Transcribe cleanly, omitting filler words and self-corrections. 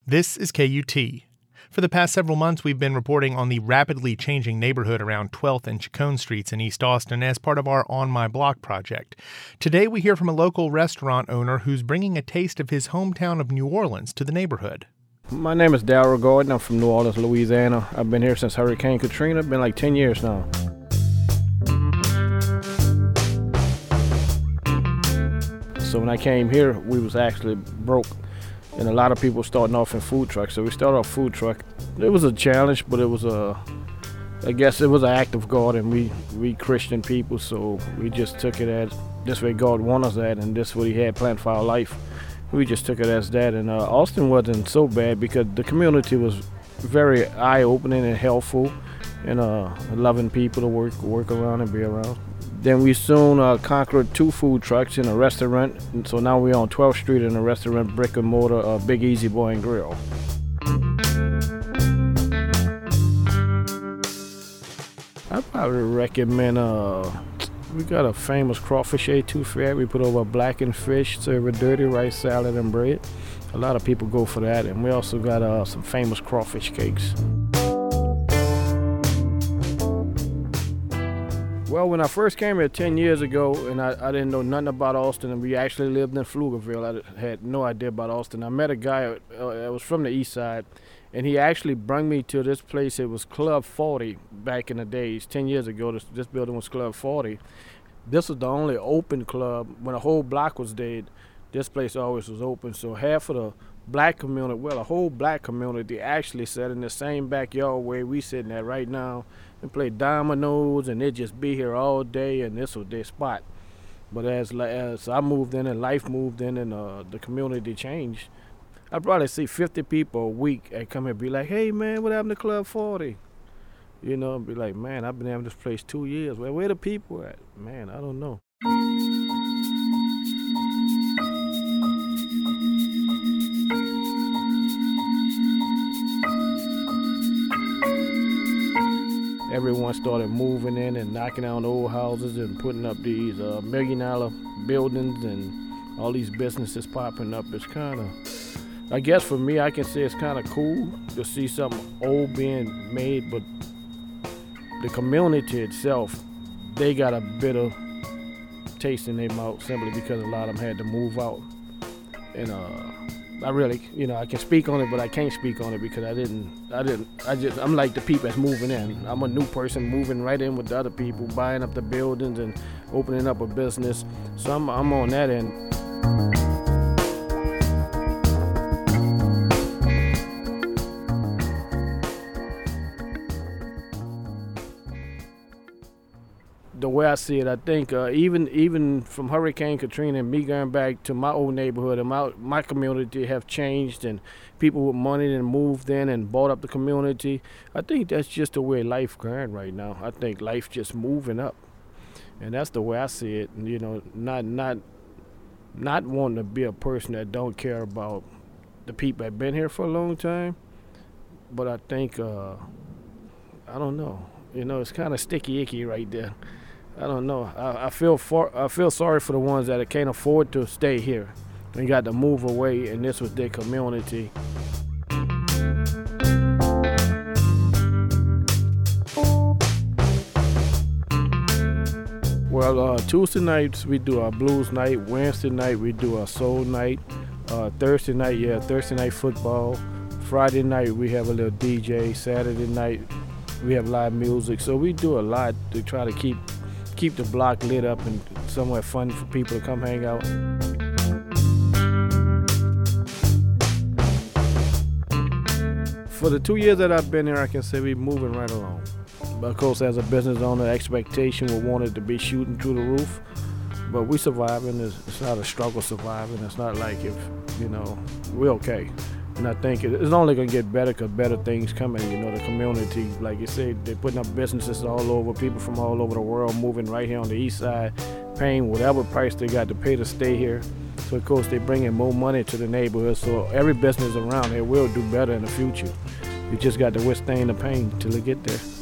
This is KUT. For the past several months, we've been reporting on the rapidly changing neighborhood around 12th and Chacon Streets in East Austin as part of our On My Block project. Today, we hear from a local restaurant owner who's bringing a taste of his hometown of New Orleans to the neighborhood. My name is Darryl Gordon. I'm from New Orleans, Louisiana. I've been here since Hurricane Katrina. Been like 10 years now. So when I came here, we was actually broke. And a lot of people starting off in food trucks. So we started off food truck. It was a challenge, but it was I guess it was an act of God, and we Christian people, so we just took it as this way God wanted us at, and this is what He had planned for our life. We just took it as that, and Austin wasn't so bad because the community was very eye-opening and helpful, and loving people to work around and be around. Then we soon conquered 2 food trucks in a restaurant, and so now we're on 12th Street in a restaurant, brick and mortar, Big Easy Boy and Grill. I probably recommend, we got a famous crawfish etouffee. We put over blackened fish, serve with dirty rice, salad, and bread. A lot of people go for that, and we also got some famous crawfish cakes. Well, when I first came here 10 years ago, and I didn't know nothing about Austin, and we actually lived in Pflugerville. I had no idea about Austin. I met a guy that was from the east side, and he actually brought me to this place. It was Club 40 back in the days. 10 years ago, this building was Club 40. This was the only open club. When a whole block was dead, this place always was open. So half of the black community, well, the whole black community actually sat in the same backyard where we sitting at right now and play dominoes, and they'd just be here all day, and this was their spot. But as I moved in and life moved in and the community changed, I probably see 50 people a week that come here and be like, hey man, what happened to Club 40? You know, and be like, man, I've been having this place 2 years. Well, where the people at? Man, I don't know. Everyone started moving in and knocking down old houses and putting up these $1 million buildings and all these businesses popping up. It's kind of, I guess for me, I can say it's kind of cool to see something old being made, but the community itself, they got a bitter taste in their mouth simply because a lot of them had to move out. And I really, I can speak on it, but I can't speak on it because I'm like the people that's moving in. I'm a new person moving right in with the other people, buying up the buildings and opening up a business. So I'm on that end. The way I see it, I think even from Hurricane Katrina and me going back to my old neighborhood and my community have changed, and people with money and moved in and bought up the community. I think that's just the way life going right now. I think life just moving up, and that's the way I see it. Not wanting to be a person that don't care about the people that been here for a long time, but I think I don't know. It's kind of sticky icky right there. I don't know. I feel sorry for the ones that can't afford to stay here and got to move away, and this was their community. Well, Tuesday nights we do our blues night. Wednesday night we do our soul night. Thursday night football. Friday night we have a little DJ. Saturday night we have live music. So we do a lot to try to keep the block lit up and somewhere fun for people to come hang out. For the 2 years that I've been here, I can say we're moving right along. But of course, as a business owner, expectation we wanted to be shooting through the roof. But we surviving. It's not a struggle surviving. It's not like we're okay. And I think it's only going to get better because better things coming. The community, like you said, they're putting up businesses all over, people from all over the world moving right here on the east side, paying whatever price they got to pay to stay here. So, of course, they're bringing more money to the neighborhood. So every business around here will do better in the future. You just got to withstand the pain till they get there.